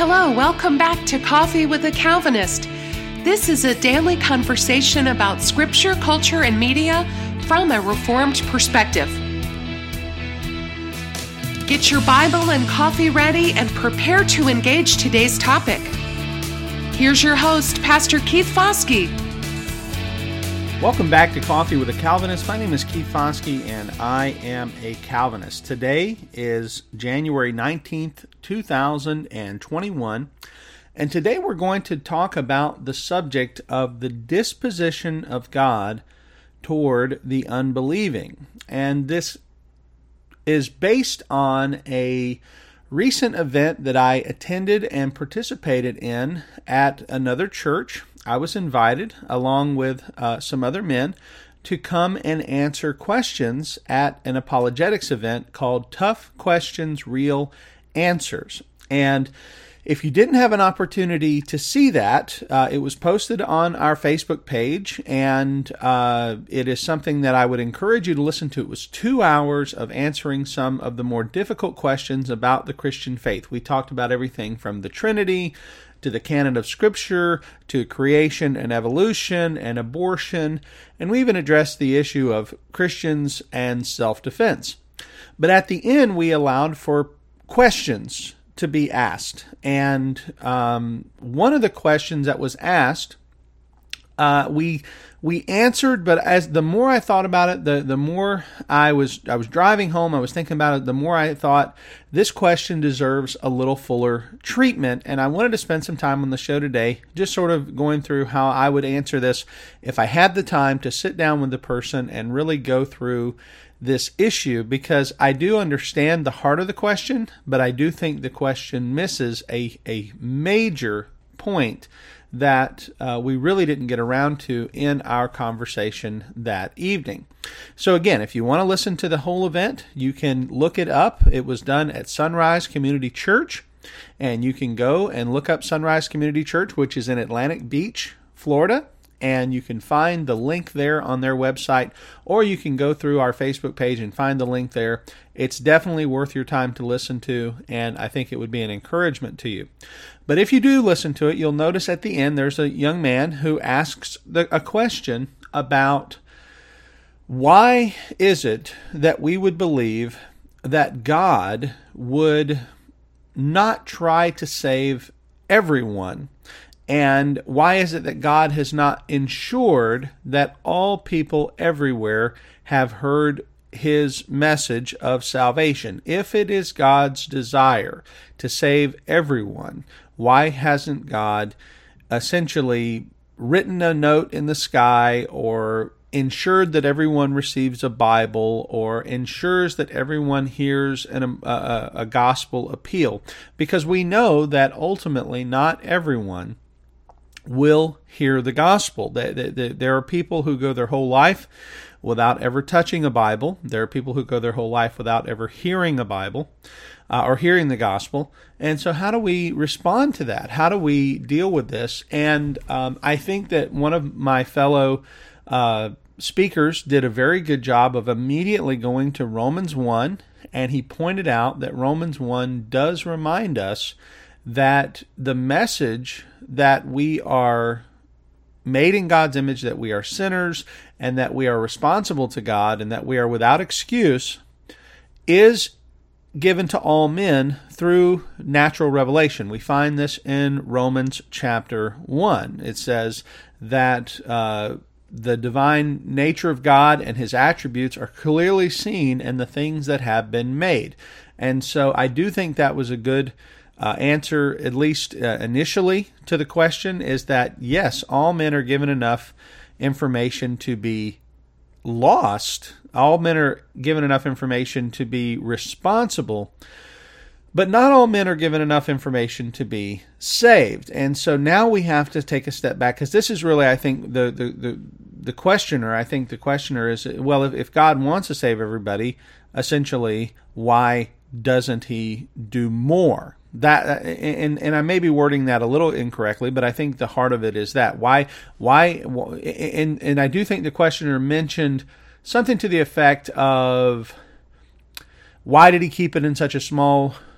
Hello, welcome back to Coffee with a Calvinist. This is a daily conversation about scripture, culture, and media from a Reformed perspective. Get your Bible and coffee ready and prepare to engage today's topic. Here's your host, Pastor Keith Foskey. Welcome back to Coffee with a Calvinist. My name is Keith Foskey, and I am a Calvinist. Today is January 19th, 2021, and today we're going to talk about the subject of the disposition of God toward the unbelieving. And this is based on a recent event that I attended and participated in at another church. I was invited, along with some other men, to come and answer questions at an apologetics event called Tough Questions, Real Answers. And if you didn't have an opportunity to see that, it was posted on our Facebook page, and it is something that I would encourage you to listen to. It was 2 hours of answering some of the more difficult questions about the Christian faith. We talked about everything from the Trinity to the canon of Scripture, to creation and evolution and abortion, and we even addressed the issue of Christians and self-defense. But at the end, we allowed for questions to be asked. And one of the questions that was asked, we answered, but as the more I thought about it, the more I was driving home, I was thinking about it, the more I thought this question deserves a little fuller treatment. And I wanted to spend some time on the show today just sort of going through how I would answer this if I had the time to sit down with the person and really go through this issue, because I do understand the heart of the question, but I do think the question misses a major point that we really didn't get around to in our conversation that evening. So again, if you want to listen to the whole event, you can look it up. It was done at Sunrise Community Church, and you can go and look up Sunrise Community Church, which is in Atlantic Beach, Florida, and you can find the link there on their website, or you can go through our Facebook page and find the link there. It's definitely worth your time to listen to, and I think it would be an encouragement to you. But if you do listen to it, you'll notice at the end there's a young man who asks a question about why is it that we would believe that God would not try to save everyone? And why is it that God has not ensured that all people everywhere have heard His message of salvation? If it is God's desire to save everyone, why hasn't God essentially written a note in the sky, or ensured that everyone receives a Bible, or ensures that everyone hears a gospel appeal? Because we know that ultimately not everyone will hear the gospel. There are people who go their whole life without ever touching a Bible. There are people who go their whole life without ever hearing a Bible or hearing the gospel. And so how do we respond to that? How do we deal with this? And I think that one of my fellow speakers did a very good job of immediately going to Romans 1, and he pointed out that Romans 1 does remind us that the message that we are made in God's image, that we are sinners, and that we are responsible to God, and that we are without excuse, is given to all men through natural revelation. We find this in Romans chapter 1. It says that the divine nature of God and His attributes are clearly seen in the things that have been made. And so I do think that was a good answer, at least initially, to the question, is that yes, all men are given enough information to be lost. All men are given enough information to be responsible, but not all men are given enough information to be saved. And so now we have to take a step back, because this is really, I think, the questioner. I think the questioner is, well, if God wants to save everybody, essentially, why doesn't He do more? That and I may be wording that a little incorrectly, but I think the heart of it is that why and I do think the questioner mentioned something to the effect of, why did He keep it in such a small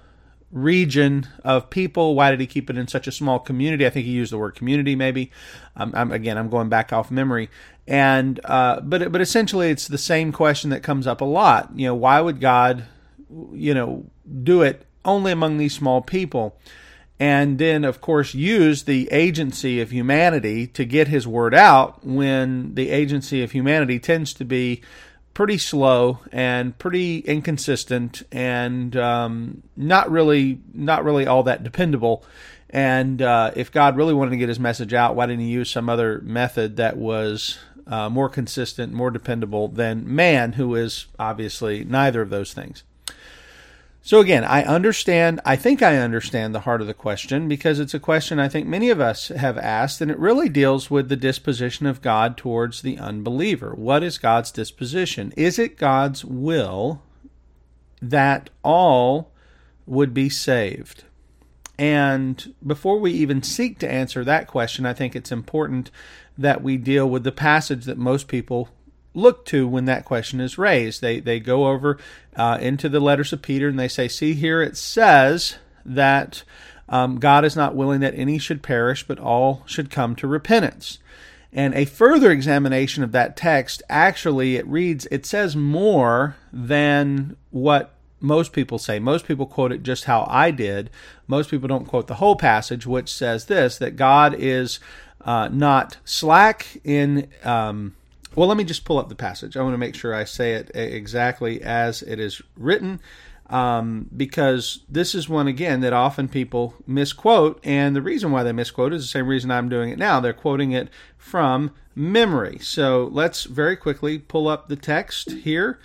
region of people? Why did he keep it in such a small community? I think he used the word community, maybe. I'm going back off memory. And but essentially, it's the same question that comes up a lot. Why would God, do it only among these small people? And then, of course, use the agency of humanity to get his word out, when the agency of humanity tends to be pretty slow and pretty inconsistent and not really all that dependable. And if God really wanted to get his message out, why didn't he use some other method that was more consistent, more dependable than man, who is obviously neither of those things? So again, I think I understand the heart of the question, because it's a question I think many of us have asked, and it really deals with the disposition of God towards the unbeliever. What is God's disposition? Is it God's will that all would be saved? And before we even seek to answer that question, I think it's important that we deal with the passage that most people look to when that question is raised. They go over into the letters of Peter and they say, see here it says that God is not willing that any should perish, but all should come to repentance. And a further examination of that text, actually it says more than what most people say. Most people quote it just how I did. Most people don't quote the whole passage, which says this, that God is not slack in... Well, let me just pull up the passage. I want to make sure I say it exactly as it is written, because this is one, again, that often people misquote, and the reason why they misquote is the same reason I'm doing it now. They're quoting it from memory. So let's very quickly pull up the text here,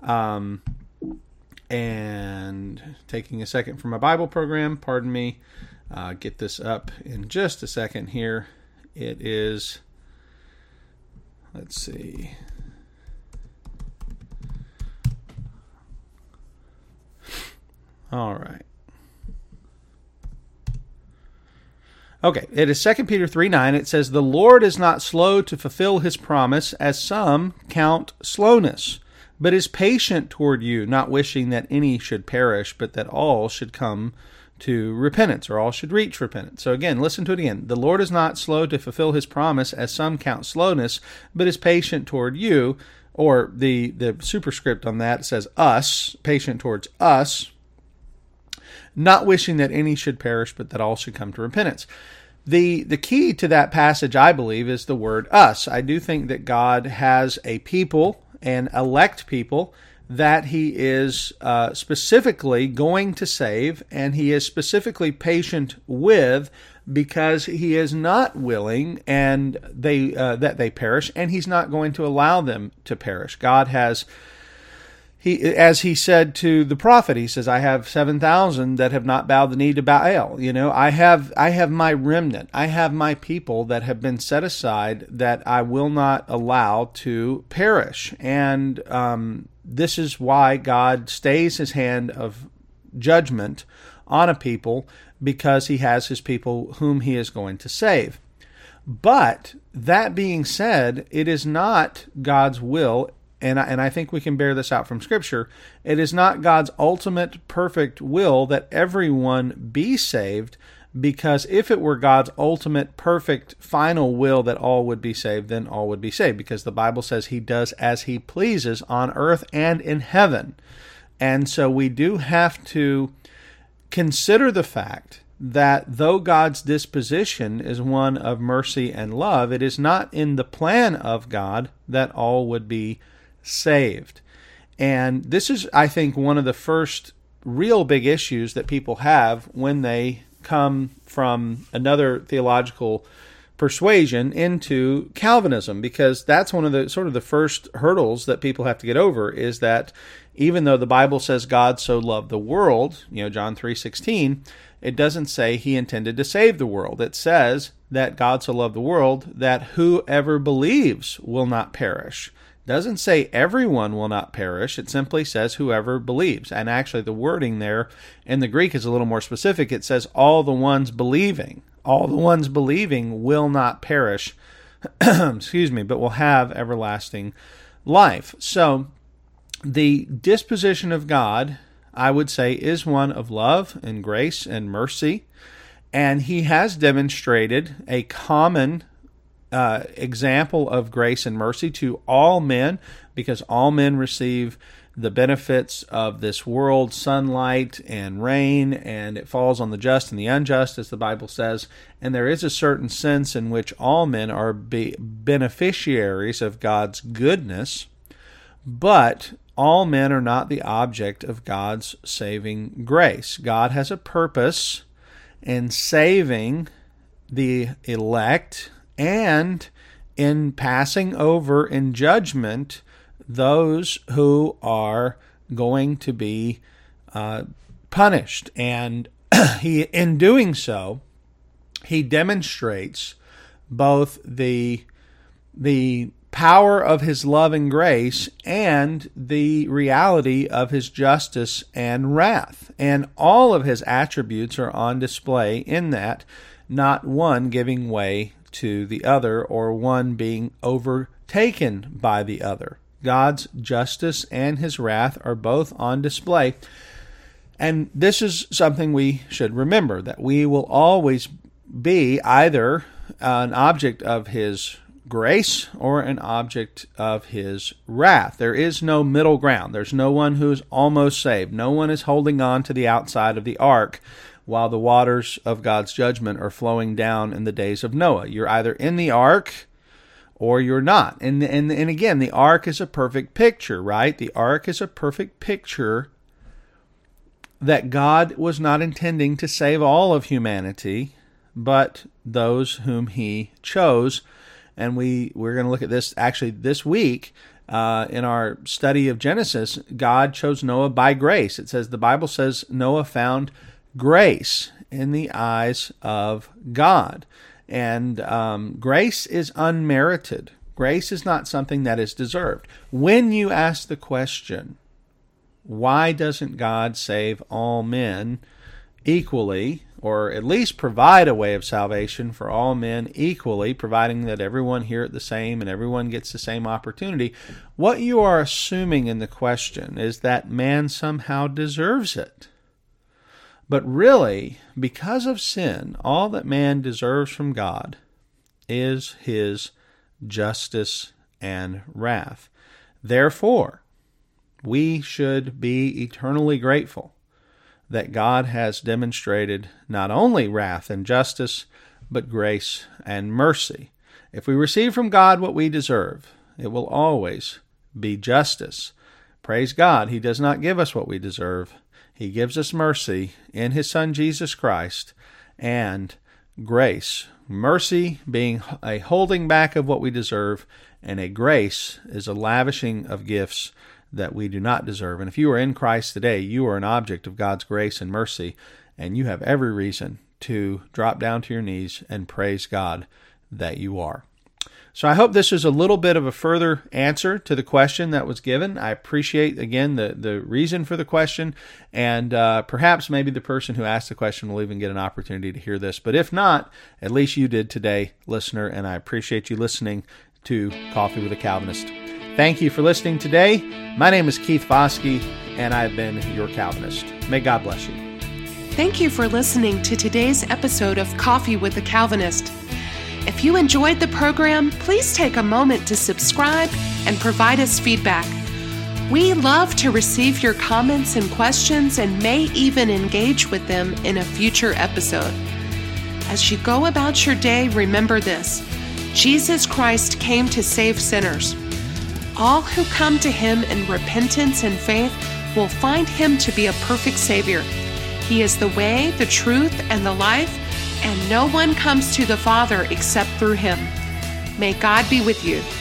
and taking a second for my Bible program, pardon me, get this up in just a second here. It is... Let's see. All right. Okay, it is 2 Peter 3:9. It says, "The Lord is not slow to fulfill his promise, as some count slowness, but is patient toward you, not wishing that any should perish, but that all should come to repentance," or all should reach repentance. So again, listen to it again. "The Lord is not slow to fulfill his promise, as some count slowness, but is patient toward you," or the superscript on that says us, patient towards us, "not wishing that any should perish, but that all should come to repentance." The key to that passage, I believe, is the word us. I do think that God has a people, and elect people, that he is specifically going to save, and he is specifically patient with, because he is not willing and that they perish, and he's not going to allow them to perish. God has, as he said to the prophet, he says, "I have 7,000 that have not bowed the knee to Baal." I have my remnant. I have my people that have been set aside that I will not allow to perish. And this is why God stays his hand of judgment on a people, because he has his people whom he is going to save. But that being said, it is not God's will, and I think we can bear this out from Scripture, it is not God's ultimate perfect will that everyone be saved, because if it were God's ultimate perfect final will that all would be saved, then all would be saved, because the Bible says he does as he pleases on earth and in heaven. And so we do have to consider the fact that though God's disposition is one of mercy and love, it is not in the plan of God that all would be saved. And this is, I think, one of the first real big issues that people have when they come from another theological persuasion into Calvinism, because that's one of the sort of the first hurdles that people have to get over, is that even though the Bible says God so loved the world, John 3:16, it doesn't say he intended to save the world. It says that God so loved the world that whoever believes will not perish. It doesn't say everyone will not perish. It simply says whoever believes. And actually the wording there in the Greek is a little more specific. It says all the ones believing. All the ones believing will not perish, excuse me, but will have everlasting life. So the disposition of God, I would say, is one of love and grace and mercy. And he has demonstrated a common example of grace and mercy to all men, because all men receive the benefits of this world, sunlight and rain, and it falls on the just and the unjust, as the Bible says. And there is a certain sense in which all men are beneficiaries of God's goodness, but all men are not the object of God's saving grace. God has a purpose in saving the elect and in passing over in judgment those who are going to be punished. And in doing so, he demonstrates both the power of his love and grace and the reality of his justice and wrath. And all of his attributes are on display in that, not one giving way to the other or one being overtaken by the other. God's justice and his wrath are both on display. And this is something we should remember, that we will always be either an object of his grace or an object of his wrath. There is no middle ground. There's no one who is almost saved. No one is holding on to the outside of the ark while the waters of God's judgment are flowing down in the days of Noah. You're either in the ark or you're not. And again, the ark is a perfect picture, right? The ark is a perfect picture that God was not intending to save all of humanity, but those whom he chose. And we're going to look at this actually this week in our study of Genesis. God chose Noah by grace. It says, the Bible says Noah found grace in the eyes of God. And grace is unmerited. Grace is not something that is deserved. When you ask the question, why doesn't God save all men equally, or at least provide a way of salvation for all men equally, providing that everyone hear it the same and everyone gets the same opportunity, what you are assuming in the question is that man somehow deserves it. But really, because of sin, all that man deserves from God is his justice and wrath. Therefore, we should be eternally grateful that God has demonstrated not only wrath and justice, but grace and mercy. If we receive from God what we deserve, it will always be justice. Praise God, he does not give us what we deserve. He gives us mercy in his Son Jesus Christ, and grace. Mercy being a holding back of what we deserve, and a grace is a lavishing of gifts that we do not deserve. And if you are in Christ today, you are an object of God's grace and mercy, and you have every reason to drop down to your knees and praise God that you are. So I hope this is a little bit of a further answer to the question that was given. I appreciate, again, the reason for the question, and perhaps maybe the person who asked the question will even get an opportunity to hear this. But if not, at least you did today, listener, and I appreciate you listening to Coffee with a Calvinist. Thank you for listening today. My name is Keith Foskey, and I've been your Calvinist. May God bless you. Thank you for listening to today's episode of Coffee with a Calvinist. If you enjoyed the program, please take a moment to subscribe and provide us feedback. We love to receive your comments and questions and may even engage with them in a future episode. As you go about your day, remember this: Jesus Christ came to save sinners. All who come to him in repentance and faith will find him to be a perfect Savior. He is the way, the truth, and the life, and no one comes to the Father except through him. May God be with you.